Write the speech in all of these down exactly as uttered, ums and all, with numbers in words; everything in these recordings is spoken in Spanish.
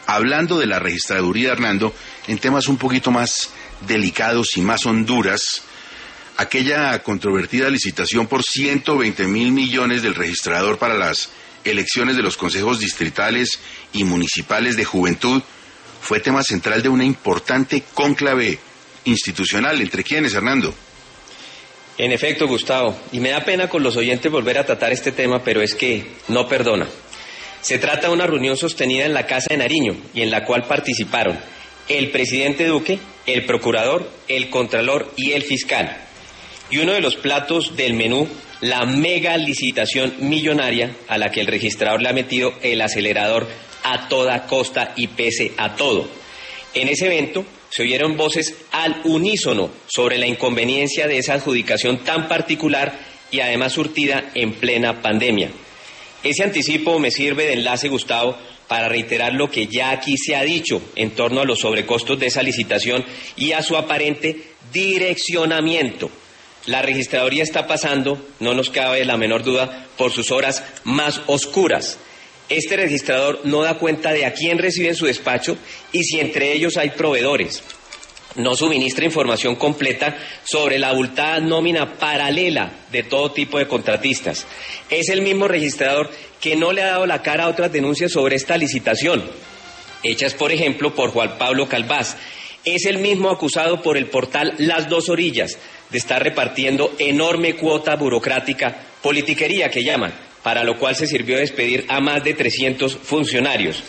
hablando de la registraduría, Hernando, en temas un poquito más delicados y más honduras, aquella controvertida licitación por ciento veinte mil millones del registrador para las elecciones de los consejos distritales y municipales de juventud fue tema central de una importante cónclave institucional. ¿Entre quiénes, Hernando? En efecto, Gustavo, y me da pena con los oyentes volver a tratar este tema, pero es que no perdona. Se trata de una reunión sostenida en la Casa de Nariño y en la cual participaron el presidente Duque, el procurador, el contralor y el fiscal. Y uno de los platos del menú, la mega licitación millonaria a la que el registrador le ha metido el acelerador a toda costa y pese a todo. En ese evento se oyeron voces al unísono sobre la inconveniencia de esa adjudicación tan particular y además surtida en plena pandemia. Ese anticipo me sirve de enlace, Gustavo, para reiterar lo que ya aquí se ha dicho en torno a los sobrecostos de esa licitación y a su aparente direccionamiento. La registraduría está pasando, no nos cabe la menor duda, por sus horas más oscuras. Este registrador no da cuenta de a quién recibe en su despacho y si entre ellos hay proveedores. No suministra información completa sobre la abultada nómina paralela de todo tipo de contratistas. Es el mismo registrador que no le ha dado la cara a otras denuncias sobre esta licitación, hechas por ejemplo por Juan Pablo Calvás. Es el mismo acusado por el portal Las Dos Orillas de estar repartiendo enorme cuota burocrática, politiquería que llaman, para lo cual se sirvió de despedir a más de trescientos funcionarios.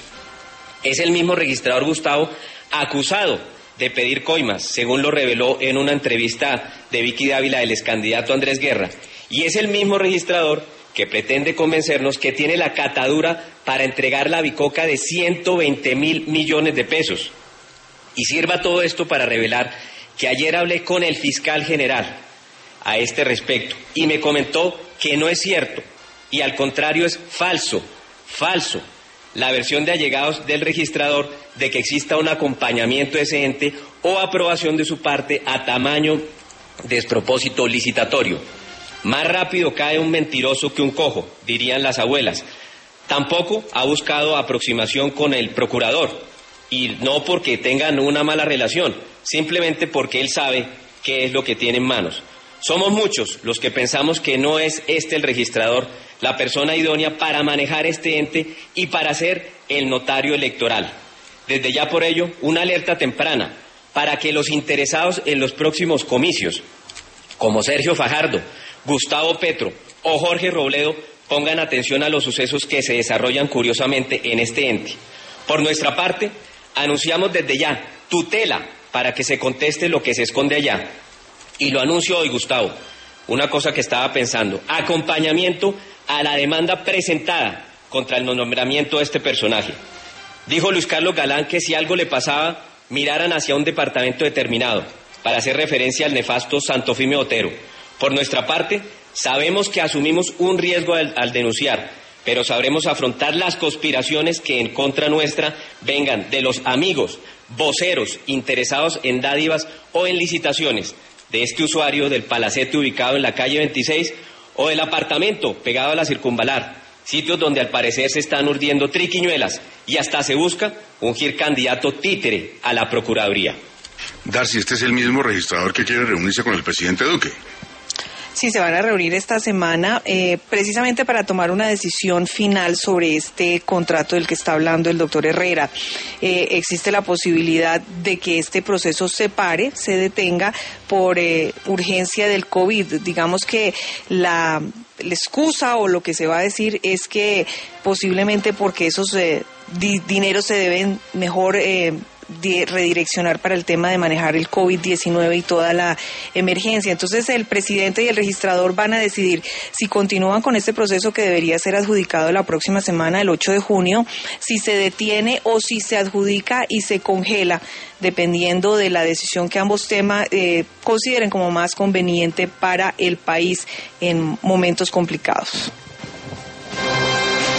Es el mismo registrador, Gustavo, acusado de pedir coimas, según lo reveló en una entrevista de Vicky Dávila el excandidato Andrés Guerra. Y es el mismo registrador que pretende convencernos que tiene la catadura para entregar la bicoca de ciento veinte mil millones de pesos. Y sirva todo esto para revelar que ayer hablé con el fiscal general a este respecto y me comentó que no es cierto y al contrario es falso, falso, la versión de allegados del registrador de que exista un acompañamiento de ese ente o aprobación de su parte a tamaño despropósito licitatorio. Más rápido cae un mentiroso que un cojo, dirían las abuelas. Tampoco ha buscado aproximación con el procurador, y no porque tengan una mala relación, simplemente porque él sabe qué es lo que tiene en manos. Somos muchos los que pensamos que no es este el registrador la persona idónea para manejar este ente y para ser el notario electoral. Desde ya por ello, una alerta temprana para que los interesados en los próximos comicios, como Sergio Fajardo, Gustavo Petro o Jorge Robledo, pongan atención a los sucesos que se desarrollan curiosamente en este ente. Por nuestra parte, anunciamos desde ya tutela para que se conteste lo que se esconde allá. Y lo anuncio hoy, Gustavo, una cosa que estaba pensando, acompañamiento a la demanda presentada contra el nombramiento de este personaje. Dijo Luis Carlos Galán que si algo le pasaba, miraran hacia un departamento determinado, para hacer referencia al nefasto Santofimio Otero. Por nuestra parte, sabemos que asumimos un riesgo al, al denunciar, pero sabremos afrontar las conspiraciones que en contra nuestra vengan de los amigos, voceros, interesados en dádivas o en licitaciones, de este usuario del palacete ubicado en la calle veintiséis o del apartamento pegado a la Circunvalar, sitios donde al parecer se están urdiendo triquiñuelas y hasta se busca ungir candidato títere a la Procuraduría. Darcy, este es el mismo registrador que quiere reunirse con el presidente Duque. Sí, se van a reunir esta semana eh, precisamente para tomar una decisión final sobre este contrato del que está hablando el doctor Herrera. Eh, existe la posibilidad de que este proceso se pare, se detenga por eh, urgencia del COVID. Digamos que la, la excusa o lo que se va a decir es que posiblemente porque esos eh, di, dineros se deben mejor eh, de redireccionar para el tema de manejar el COVID diecinueve y toda la emergencia. Entonces el presidente y el registrador van a decidir si continúan con este proceso que debería ser adjudicado la próxima semana, el ocho de junio, si se detiene o si se adjudica y se congela, dependiendo de la decisión que ambos temas eh, consideren como más conveniente para el país en momentos complicados.